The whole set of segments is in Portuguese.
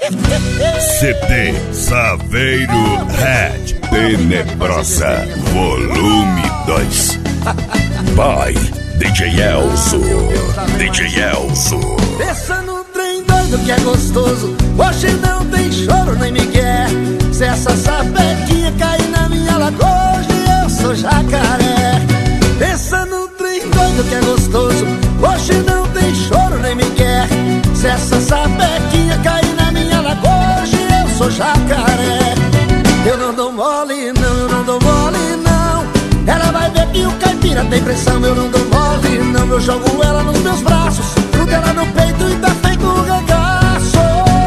CD Saveiro Red Tenebrosa Volume 2 by DJ Elzo. DJ Elzo. Pensa no trem doido que é gostoso, hoje não tem choro nem migué. Se essa sapequinha cair na minha lagoa, hoje eu sou jacaré. Pensa no trem doido que é gostoso, hoje não tem choro nem migué. Se essa sapequinha cair na minha lagoa, hoje eu sou jacaré. Eu não dou mole não, eu não dou mole não. Ela vai ver que o caipira tem pressão. Eu não dou mole não, eu jogo ela nos meus braços, grudo ela no peito e tá feito um regaço.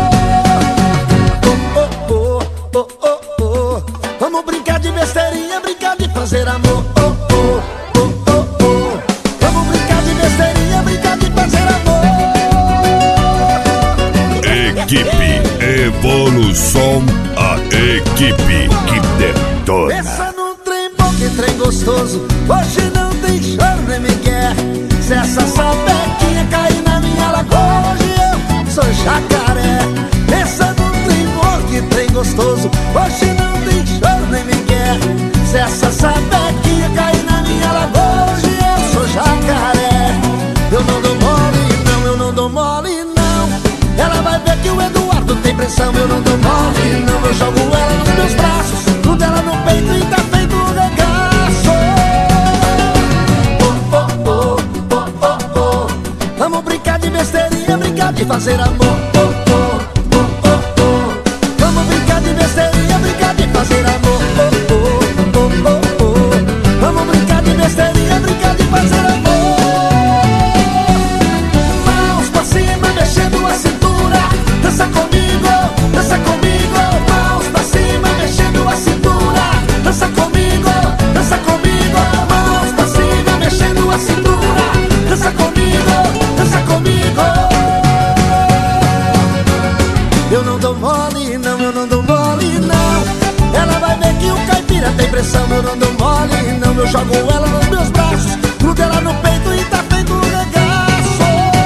Oh, oh, oh, oh, oh, oh. Vamos brincar de besteirinha, brincar de fazer amor. Oh, oh, oh, oh, oh. Vamos brincar de besteirinha, brincar de fazer amor. Equipe Evolução, a equipe que detona. Pensa num trem bom, que trem gostoso, hoje não tem choro nem migué. Se essa sapequinha cair na minha lagoa, hoje eu sou jacaré. Pensa num trem bom, que trem gostoso, hoje não tem choro nem migué. Se essa sapequinha cair na minha lagoa, hoje eu sou jacaré. Eu não dou mole não, eu não dou mole não. Ela vai ver que o Eduardo tem pressão. Eu não dou mole não, eu jogo ela nos meus braços, grudo ela no peito e tá feito um regaço. Oh, oh, oh, oh, oh, oh. Vamos brincar de besteirinha, brincar de fazer amor. Oh, oh, oh, oh, oh. Vamos brincar de besteirinha, brincar de fazer amor. Oh, oh, oh, oh, oh. Vamos brincar de besteirinha, brincar de fazer amor. Mãos pra cima, mexendo a cintura, dança comigo, dança comigo. Mãos pra cima, mexendo a cintura, dança comigo, dança comigo. Mãos pra cima, mexendo a cintura, dança comigo, dança comigo. Eu não dou mole não, eu não dou mole não. Ela vai ver que o caipira tem pressão. Eu não dou mole não, eu jogo ela nos meus braços, grudo ela no peito e tá feito um regaço.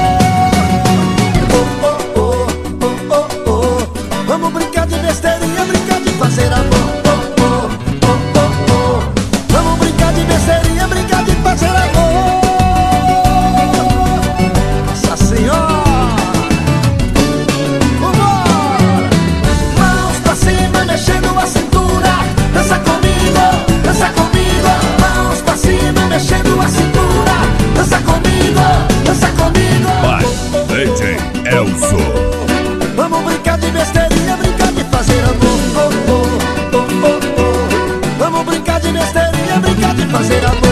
Oh, oh, oh, oh, oh, oh. Vamos brincar de besteirinha, brincar de fazer amor. Oh, oh, oh, oh, oh. Vamos brincar de besteirinha, brincar de fazer amor. Nossa Senhora. Vambora! Mãos pra cima, mexendo a cintura, dança comigo, dança comigo. Mãos pra cima, mexendo a cintura, dança comigo, dança comigo. By DJ Elzo. Vamos brincar de besteirinha, brincar de fazer amor. Oh, oh, oh, oh, oh. Vamos brincar de besteirinha, brincar de fazer amor.